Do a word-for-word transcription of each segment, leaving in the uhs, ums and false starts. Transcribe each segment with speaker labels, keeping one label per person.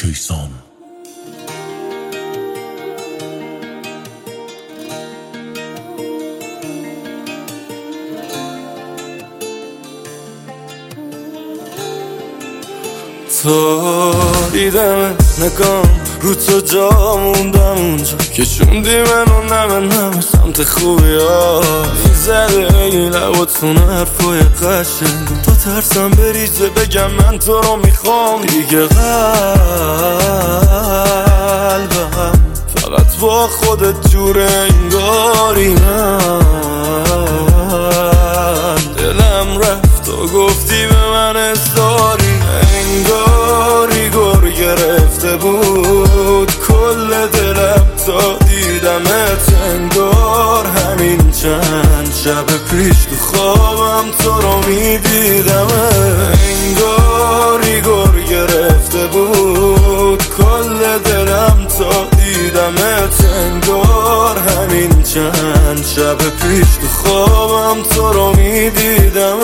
Speaker 1: کیسان.
Speaker 2: تو دیدم نگام رو تو جا موندم اونجا که شوندی منو نمه نمه سمت خوبی ها میزده این لباتون حرفای قشنگ تا ترسم بریزه بگم من تو رو میخوام دیگه. قلبم فقط با خودت جوره انگاری من دلم رفت و گفتی به من اصداری انگاری گر گرفته بود کل دلم تا دیدمت انگار همین چند شب پیش تو خوابم تو رو میدیدم انگاری گر گرفته بود کل دلم تا دیدمت انگار همین چند شب پیش تو خوابم تو رو میدیدم.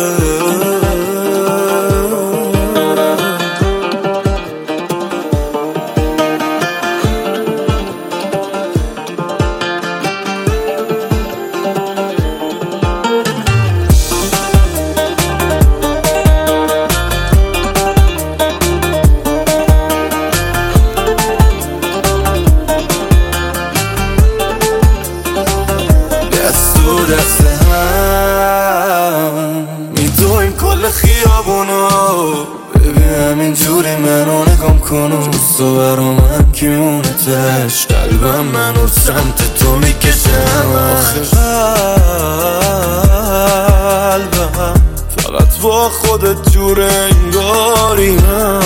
Speaker 2: دست هم میدویم کل خیابونو ببین همین جوری منو نگم کنو تو برا من کیونتش قلبم منو سمت تو میکشم. آخه قلبم فقط با خودت جوره انگاری من